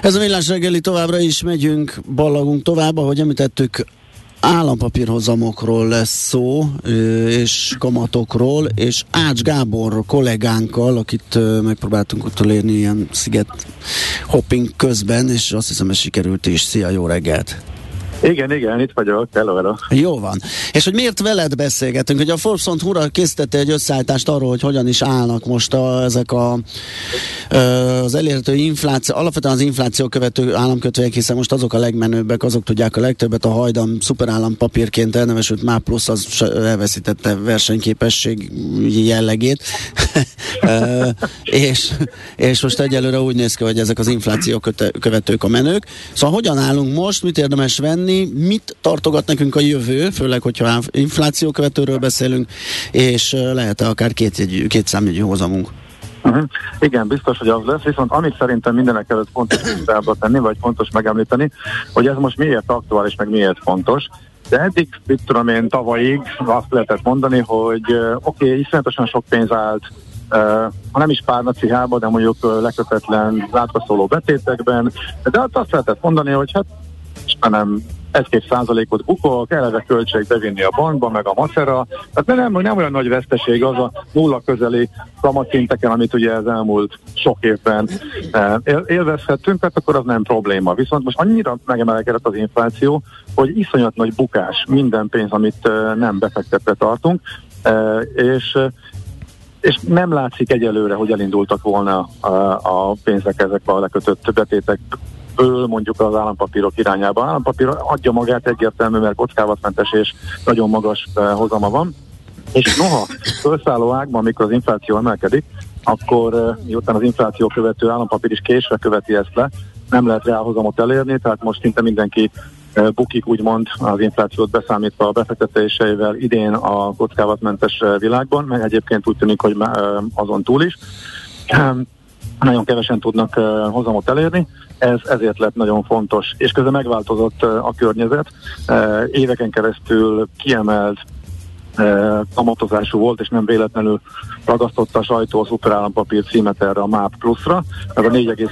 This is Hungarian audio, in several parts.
Ez a Millás reggeli, továbbra is megyünk, ballagunk tovább, ahogy említettük, állampapírhozamokról lesz szó, és kamatokról, és Ács Gábor kollégánkkal, akit megpróbáltunk utolérni ilyen sziget hopping közben, és azt hiszem, ez sikerült is. Szia, jó reggelt! Igen, itt vagyok, hello. Jó van. És hogy miért veled beszélgetünk? Ugye a Forbes.hu-ra készítette egy összeállítást arról, hogy hogyan is állnak most ezek az elérhető infláció, alapvetően az infláció követő államkötvények, hiszen most azok a legmenőbbek, azok tudják a legtöbbet, a hajdan szuperállampapírként elnevesült MÁ Plusz az elveszítette versenyképesség jellegét. és most egyelőre úgy néz ki, hogy ezek az infláció követők a menők. Szóval hogyan állunk most, mit érdemes venni, mit tartogat nekünk a jövő, főleg, hogyha infláció követőről beszélünk, és lehet-e akár két számjegyű hozamunk? Igen, biztos, hogy az lesz, viszont amit szerintem mindenek előtt fontos tisztába tenni, vagy fontos megemlíteni, hogy ez most miért aktuális, meg miért fontos. De eddig, mit tudom én, tavalyig azt lehetett mondani, hogy oké, iszonyatosan sok pénz állt, ha nem is párnacihába, de mondjuk lekötetlen látkaszóló betétekben, de azt lehetett mondani, hogy hát nem 1-2% bukol, eleve költség bevinni a bankba, meg a macera. Tehát nem olyan nagy veszteség az a nulla közeli kamatszinteken, amit ugye az elmúlt sok évben élvezhettünk, tehát akkor az nem probléma. Viszont most annyira megemelkedett az infláció, hogy iszonyat nagy bukás minden pénz, amit nem befektetve tartunk, és nem látszik egyelőre, hogy elindultak volna a pénzek ezekbe a lekötött betétekből mondjuk az állampapírok irányába. Az állampapír adja magát egyértelmű, mert kockázatmentes és nagyon magas hozama van. És noha felszálló ágban, amikor az infláció emelkedik, akkor miután az infláció követő állampapír is késve követi ezt le, nem lehet reálhozamot elérni, tehát most szinte mindenki bukik úgymond az inflációt beszámítva a befektetéseivel idén a kockázatmentes világban, meg egyébként úgy tűnik, hogy azon túl is. Nagyon kevesen tudnak hozamot elérni, ez ezért lett nagyon fontos, és közben megváltozott a környezet, éveken keresztül kiemelt kamatozású volt, és nem véletlenül ragasztotta a sajtó a szuperállampapír címet erre a MÁP Pluszra, ez a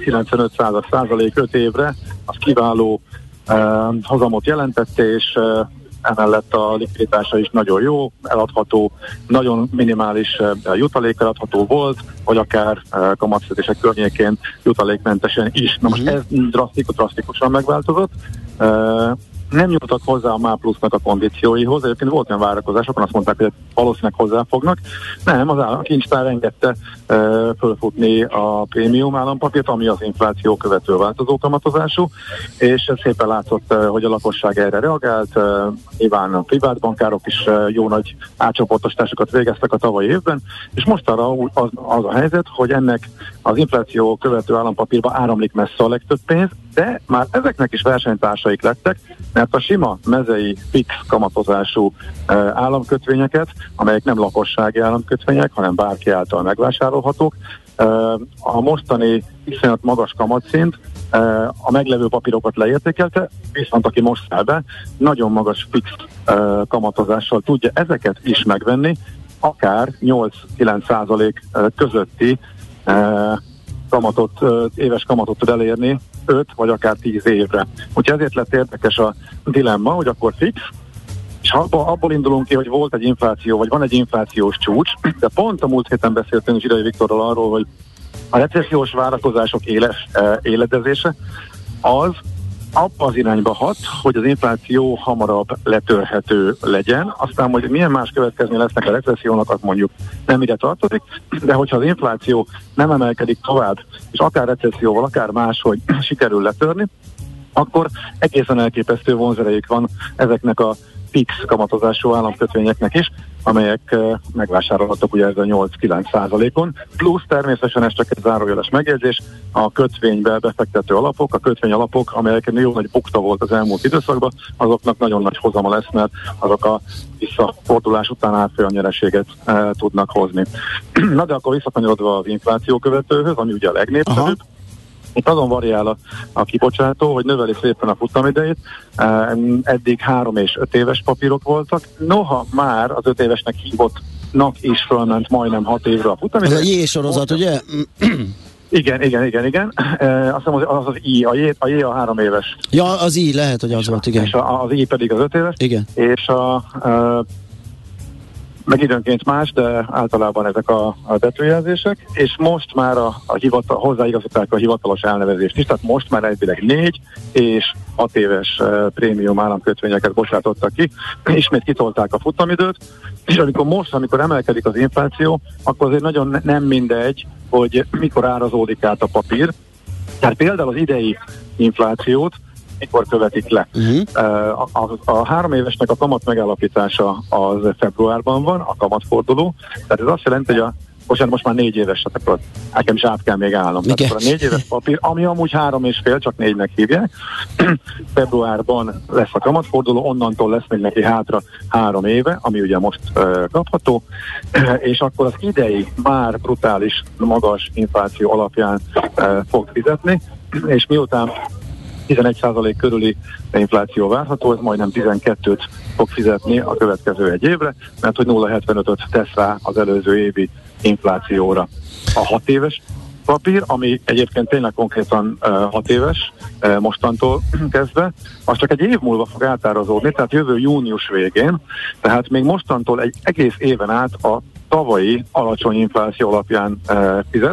4,95% 5 évre, az kiváló hozamot jelentette, és emellett a likviditása is nagyon jó, eladható, nagyon minimális jutalék eladható volt, vagy akár kamatfizetések környékén jutalékmentesen is. Na most ez drasztikusan megváltozott. Nem nyújtottak hozzá a MÁ Plusznak a kondícióihoz, egyébként volt olyan várakozásokon, azt mondták, hogy valószínűleg hozzáfognak. Nem, a kincstár engedte fölfutni a prémium állampapírt, ami az infláció követő változó kamatozású, és ez szépen látszott, hogy a lakosság erre reagált. Nyilván a privát bankárok is jó nagy átcsoportosításokat végeztek a tavalyi évben, és most arra az a helyzet, hogy ennek az infláció követő állampapírba áramlik messze a legtöbb pénz, de már ezeknek is versenytársaik lettek, mert a sima mezei fix kamatozású államkötvényeket, amelyek nem lakossági államkötvények, hanem bárki által megvásárolhatók, a mostani iszonyat magas kamatszint a meglevő papírokat leértékelte, viszont aki most száll be, nagyon magas fix kamatozással tudja ezeket is megvenni, akár 8-9% közötti éves kamatot tud elérni 5 vagy akár 10 évre. Úgyhogy ezért lett érdekes a dilemma, hogy akkor fix, és abból indulunk ki, hogy volt egy infláció, vagy van egy inflációs csúcs, de pont a múlt héten beszéltünk Zsidai Viktorral arról, hogy a recessziós várakozások éledezése az abba az irányba hat, hogy az infláció hamarabb letörhető legyen. Aztán, hogy milyen más következmény lesznek a recessziónak, az mondjuk nem ide tartozik, de hogyha az infláció nem emelkedik tovább, és akár recesszióval, akár máshogy sikerül letörni, akkor egészen elképesztő vonzerejük van ezeknek a fix kamatozású államkötvényeknek is, amelyek megvásárolhatók ugye ez a 8-9%-on, plusz természetesen ez csak egy zárójeles megjegyzés, a kötvénybe befektető alapok, a kötvényalapok, amelyeken jó nagy bukta volt az elmúlt időszakban, azoknak nagyon nagy hozama lesz, mert azok a visszafordulás után árfolyam nyereséget tudnak hozni. Na de akkor visszakanyarodva az infláció követőhöz, ami ugye a legnépszerűbb. Itt azon variál a kibocsátó, hogy növeli szépen a futamidejét. Eddig 3 és 5 éves papírok voltak. Noha már az 5 évesnek hívottnak is fölment majdnem 6 évre a futamidejét. Ez a J sorozat, ugye? Igen. Azt hiszem az I, a J a 3 éves. Ja, az I lehet, hogy az volt, igen. És az I pedig az 5 éves. Igen. És meg időnként más, de általában ezek a betűjelzések, és most már hozzáigazították a hivatalos elnevezést is, tehát most már egyébként 4 és 6 éves prémium államkötvényeket bocsátottak ki, ismét kitolták a futamidőt, és amikor emelkedik az infláció, akkor azért nagyon nem mindegy, hogy mikor árazódik át a papír. Tehát például az idei inflációt mikor követik le. A 3 évesnek a kamat megállapítása az februárban van, a kamatforduló, tehát ez azt jelenti, hogy most már 4 éves, tehát akkor nekem is át kell még állnom. Tehát akkor a 4 éves papír, ami amúgy 3,5, csak 4-nek hívják, februárban lesz a kamatforduló, onnantól lesz még neki hátra 3 éve, ami ugye most kapható, és akkor az idei már brutális, magas infláció alapján fog fizetni, és miután 11% körüli infláció várható, ez majdnem 12-t fog fizetni a következő egy évre, mert hogy 0,75-öt tesz rá az előző évi inflációra. A 6 éves papír, ami egyébként tényleg konkrétan 6 éves mostantól kezdve, az csak egy év múlva fog átárazódni, tehát jövő június végén, tehát még mostantól egy egész éven át a tavalyi alacsony infláció alapján fizet,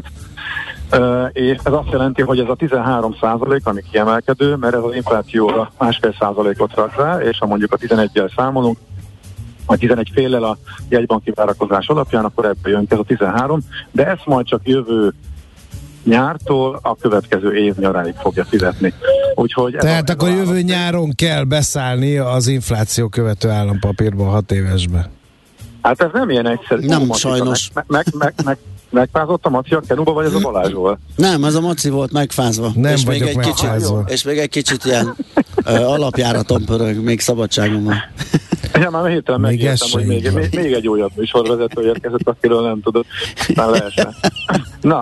és ez azt jelenti, hogy ez a 13%, ami kiemelkedő, mert ez az inflációra 1,5%-ot rak rá, és ha mondjuk a 11-jel számolunk, vagy 11 féllel a jegybanki várakozás alapján, akkor ebből jön ez a 13, de ezt majd csak jövő nyártól a következő év nyaráig fogja fizetni. Úgyhogy tehát akkor jövő nyáron kell beszállni az infláció követő állampapírba 6 évesbe. Hát ez nem ilyen egyszerű. Nem, sajnos. Megfázott a Maci a Kenuba, vagy ez a Balázsról? Nem, ez a Maci volt megfázva. Nem és vagyok megfázva. És még egy kicsit ilyen alapjáraton pörög, még szabadságom van. Ja, már hirtelen megértem, hogy még egy újabb műsorvezető érkezett, akiről nem tudod, már leesne. Na,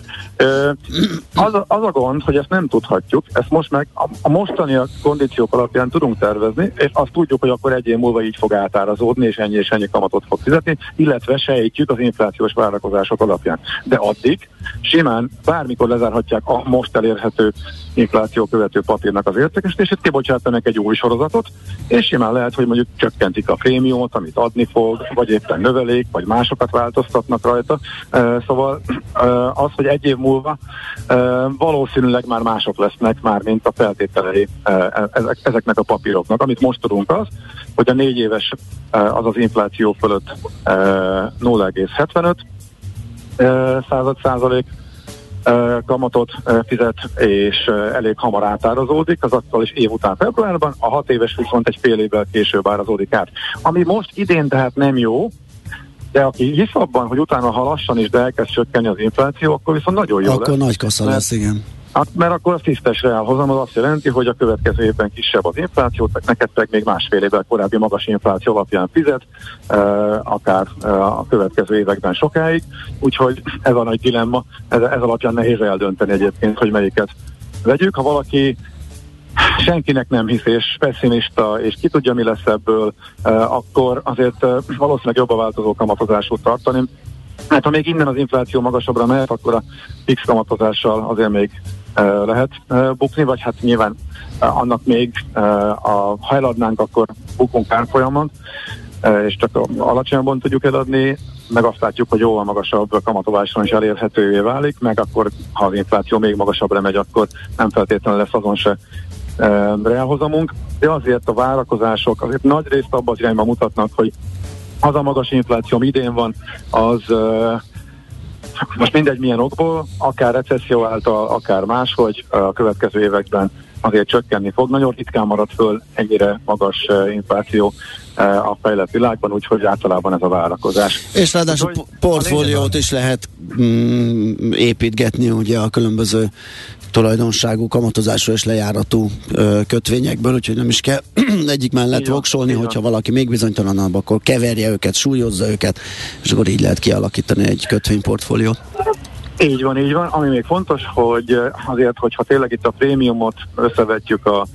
az a gond, hogy ezt nem tudhatjuk, ezt most meg a mostani kondíciók alapján tudunk tervezni, és azt tudjuk, hogy akkor egy év múlva így fog átárazódni, és ennyi kamatot fog fizetni, illetve sejtjük az inflációs várakozások alapján. De addig simán bármikor lezárhatják a most elérhető infláció követő papírnak az értékesítését, kibocsátanak egy új sorozatot, és simán lehet, hogy mondjuk csökkentik a prémiumot, amit adni fog, vagy éppen növelik, vagy másokat változtatnak rajta. Szóval az, hogy egy év múlva valószínűleg már mások lesznek már, mint a feltételei ezeknek a papíroknak. Amit most tudunk az, hogy a 4 éves az infláció fölött 0,75% kamatot fizet, és elég hamar átárazódik, az attól is év után februárban, a 6 éves viszont egy fél évvel később árazódik át. Ami most idén tehát nem jó, de aki hisz abban, hogy utána ha lassan is, de elkezd csökkenni az infláció, akkor viszont nagyon jó lesz. Akkor nagy kassa lesz, igen. Mert akkor a tisztes reálhozam az azt jelenti, hogy a következő évben kisebb az infláció, tehát neked meg még másfél évvel korábbi magas infláció alapján fizet, akár a következő években sokáig, úgyhogy ez a nagy dilemma, ez alapján nehéz eldönteni egyébként, hogy melyiket vegyük. Ha valaki senkinek nem hisz és pessimista, és ki tudja, mi lesz ebből, akkor azért valószínűleg jobb a változó kamatozásút tartani. Hát ha még innen az infláció magasabbra mehet, akkor a fix kamatozással azért még lehet bukni, vagy hát nyilván annak még, ha eladnánk, akkor bukunk árfolyamon, és csak alacsonyabban tudjuk eladni, meg azt látjuk, hogy jóval magasabb kamatoláson is elérhetővé válik, meg akkor, ha az infláció még magasabbra megy, akkor nem feltétlenül lesz azon se reálhozamunk, de azért a várakozások azért nagy részt abban az irányban mutatnak, hogy az a magas infláció, ami idén van, az most mindegy milyen okból, akár recesszió által, akár máshogy a következő években azért csökkenni fog. Nagyon ritkán marad föl ennyire magas infláció a fejlett világban, úgyhogy általában ez a várakozás. És ráadásul portfóliót is lehet építgetni ugye a különböző tulajdonságú, kamatozású és lejáratú kötvényekből, úgyhogy nem is kell egyik mellett voksolni, hogyha valaki még bizonytalanabb, akkor keverje őket, súlyozza őket, és akkor így lehet kialakítani egy kötvényportfóliót. Így van. Ami még fontos, hogy azért, hogyha tényleg itt a prémiumot összevetjük a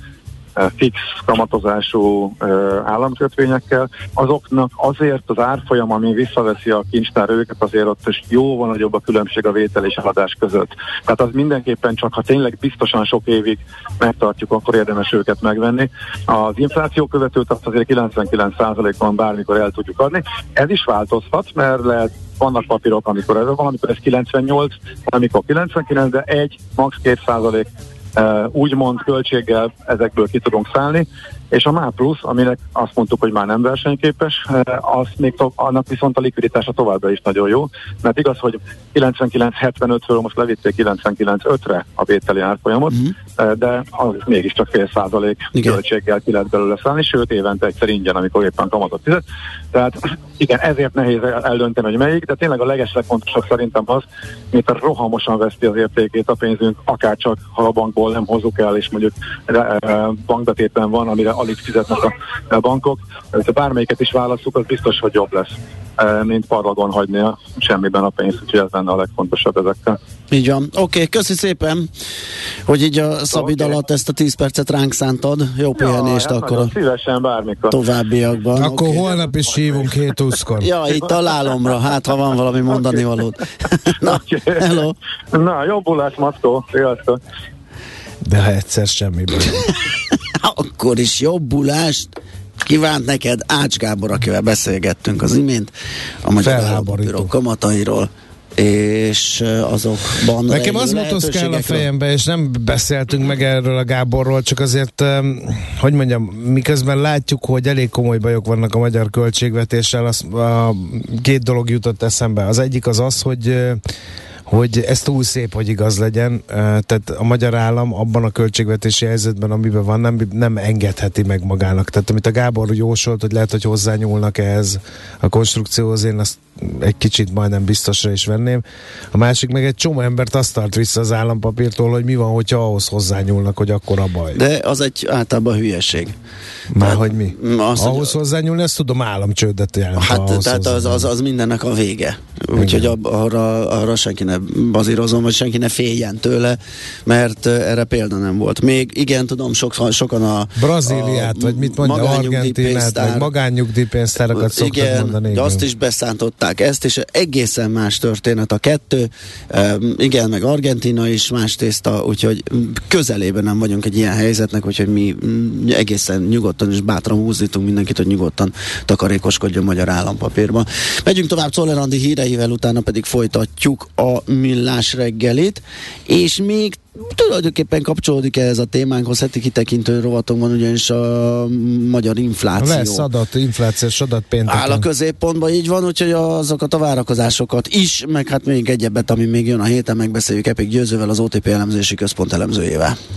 fix kamatozású államkötvényekkel, azoknak azért az árfolyam, ami visszaveszi a kincstár őket, azért ott is jóval nagyobb a különbség a vétel és eladás között. Tehát az mindenképpen csak, ha tényleg biztosan sok évig megtartjuk, akkor érdemes őket megvenni. Az infláció követőt azt azért 99%-ban bármikor el tudjuk adni. Ez is változhat, mert lehet, vannak papírok, amikor ez van, amikor ez 98, amikor 99, de 1, max. 2% úgymond költséggel ezekből ki tudunk szállni, és a MÁ Plusz, aminek azt mondtuk, hogy már nem versenyképes, annak viszont a likviditása továbbra is nagyon jó, mert igaz, hogy 99,75-ről most levitték 99,5-re a vételi árfolyamot, de az mégiscsak 0,5% költséggel ki lehet belőle szállni, sőt évente egyszer ingyen, amikor éppen kamatot fizet. Tehát igen, ezért nehéz eldönteni, hogy melyik, de tényleg a legeslegfontosabb szerintem az, mint a rohamosan veszti az értékét a pénzünk, akárcsak ha a bankból nem hozzuk el, és mondjuk bankbetétben van, amire alig fizetnek a bankok. Ha bármelyiket is válasszuk, az biztos, hogy jobb lesz, mint parlagon hagyni a semmiben a pénzt, úgyhogy ez lenne a legfontosabb ezekkel. Így van. Oké, köszi szépen, hogy így a szabid alatt ezt a 10 percet ránk szántad. Jó pihenést akkor a szívesen bármikor. Továbbiakban. Akkor holnap is hívunk 7-20-kor. Ja, itt találomra, hát ha van valami mondani valód. Na, hello. Na, jobbulás, Maszkó. Sziasztok. De ha egyszer semmiben. Akkor is jobbulást kívánt neked Ács Gábor, akivel beszélgettünk az imént a magyar állampapírok kamatairól, és azokban nekem az motoszkál a fejembe, és nem beszéltünk meg erről a Gáborról, csak azért, hogy mondjam, miközben látjuk, hogy elég komoly bajok vannak a magyar költségvetéssel, két dolog jutott eszembe. Az egyik az, hogy ez túl szép, hogy igaz legyen, tehát a magyar állam abban a költségvetési helyzetben, amiben van, nem engedheti meg magának. Tehát amit a Gábor jósolt, hogy lehet, hogy hozzányúlnak ehhez a konstrukcióhoz, én azt egy kicsit majdnem biztosra is venném. A másik meg egy csomó embert azt tart vissza az állampapírtól, hogy mi van, hogyha ahhoz hozzányúlnak, hogy akkor a baj. De az egy általában hülyeség. Már hogy mi? Ahhoz hozzányúlni, ezt tudom, államcsődet jelent. Hát tehát az mindennek a vége. Úgyhogy arra senki ne bazírozom, vagy senki ne féljen tőle, mert erre példa nem volt. Még igen, tudom, sokan a Brazíliát, vagy mit mondja, Argentinát, vagy magánnyugdíjpénztárakat szoktak mondani. Igen, azt is beszántották, ezt, és egészen más történet a kettő. Igen, meg Argentina is más tészta, úgyhogy közelében nem vagyunk egy ilyen helyzetnek, úgyhogy mi egészen nyugodtan és bátran húzítunk mindenkit, hogy nyugodtan takarékoskodjon magyar állampapírban. Megyünk tovább Czoller Andi híreivel, utána pedig folytatjuk a Millás reggelit, és még tulajdonképpen kapcsolódik ez a témánkhoz, heti kitekintő rovatunkban, ugyanis a magyar infláció. Lesz inflációs adat pénteken. Áll a középpontban, így van, úgyhogy azokat a várakozásokat is, meg hát még egyebet, ami még jön a héten, megbeszéljük Epik Győzővel, az OTP elemzési központ elemzőjével.